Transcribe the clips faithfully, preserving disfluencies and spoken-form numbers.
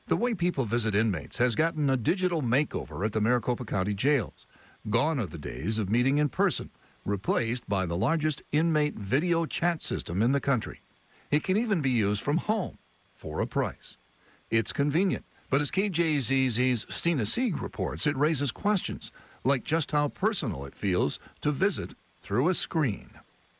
The way people visit inmates has gotten a digital makeover at the Maricopa County jails. Gone are the days of meeting in person, replaced by the largest inmate video chat system in the country. It can even be used from home for a price. It's convenient, but as K J Z Z's Stina Sieg reports, it raises questions, like just how personal it feels to visit through a screen.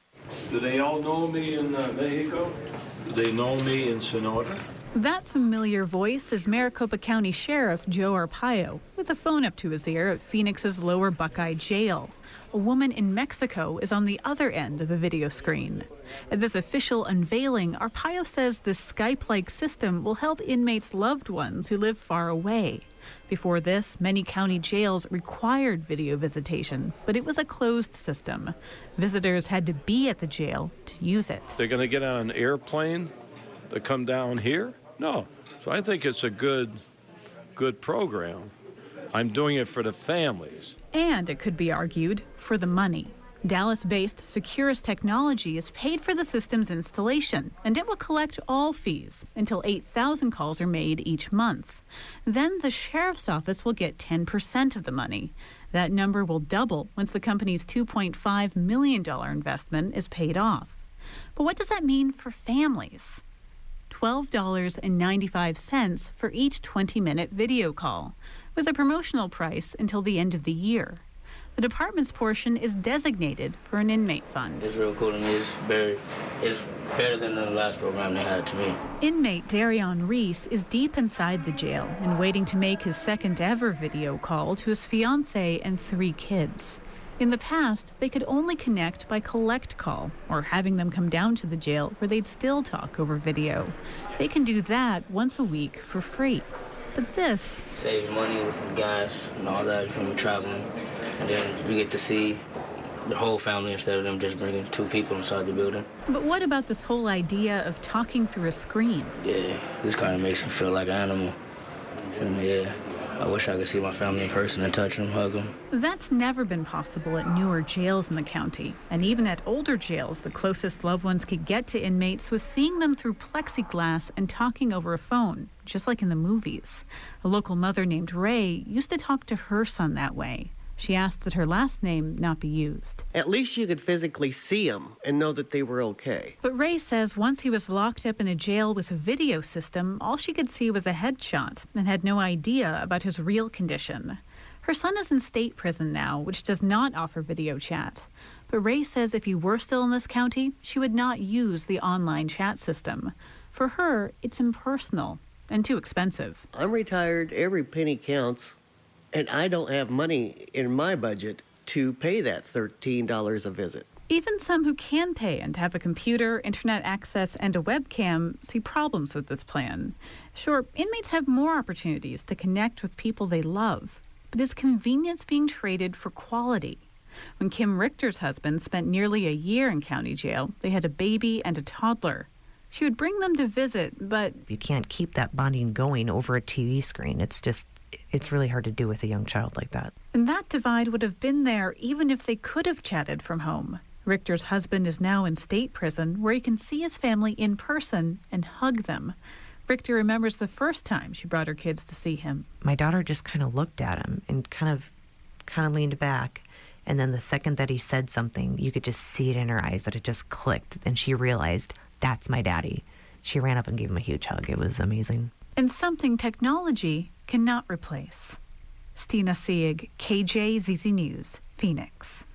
Do they all know me in uh, Mexico? Do they know me in Sonora? That familiar voice is Maricopa County Sheriff Joe Arpaio, with a phone up to his ear at Phoenix's Lower Buckeye Jail. A woman in Mexico is on the other end of the video screen. At this official unveiling, Arpaio says this Skype-like system will help inmates' loved ones who live far away. Before this, many county jails required video visitation, but it was a closed system. Visitors had to be at the jail to use it. They're going to get on an airplane to come down here? No. So I think it's a good, good program. I'm doing it for the families. And it could be argued, for the money. Dallas-based Securus Technology is paid for the system's installation, and it will collect all fees until eight thousand calls are made each month. Then the sheriff's office will get ten percent of the money. That number will double once the company's two point five million dollars investment is paid off. But what does that mean for families? twelve dollars and ninety-five cents for each twenty-minute video call, with a promotional price until the end of the year. The department's portion is designated for an inmate fund. It's real cool to me. It's very, it's better than the last program they had to me. Inmate Darion Reese is deep inside the jail and waiting to make his second ever video call to his fiancée and three kids. In the past, they could only connect by collect call or having them come down to the jail where they'd still talk over video. They can do that once a week for free. But this saves money with gas and all that from traveling. And then we get to see the whole family instead of them just bringing two people inside the building. But what about this whole idea of talking through a screen? Yeah, this kind of makes me feel like an animal. And yeah, I wish I could see my family in person and touch them, hug them. That's never been possible at newer jails in the county. And even at older jails, the closest loved ones could get to inmates was seeing them through plexiglass and talking over a phone, just like in the movies. A local mother named Ray used to talk to her son that way. She asked that her last name not be used. At least you could physically see them and know that they were okay. But Ray says once he was locked up in a jail with a video system, all she could see was a headshot and had no idea about his real condition. Her son is in state prison now, which does not offer video chat. But Ray says if he were still in this county, she would not use the online chat system. For her, it's impersonal and too expensive. I'm retired, every penny counts. And I don't have money in my budget to pay that thirteen dollars a visit. Even some who can pay and have a computer, internet access, and a webcam see problems with this plan. Sure, inmates have more opportunities to connect with people they love, but is convenience being traded for quality? When Kim Richter's husband spent nearly a year in county jail, they had a baby and a toddler. She would bring them to visit, but you can't keep that bonding going over a T V screen. It's just It's really hard to do with a young child like that. And that divide would have been there even if they could have chatted from home. Richter's husband is now in state prison where he can see his family in person and hug them. Richter remembers the first time she brought her kids to see him. My daughter just kind of looked at him and kind of kind of leaned back. And then the second that he said something, you could just see it in her eyes that it just clicked. And she realized, that's my daddy. She ran up and gave him a huge hug. It was amazing. And something technology cannot replace. Stina Sieg, K J Z Z News, Phoenix.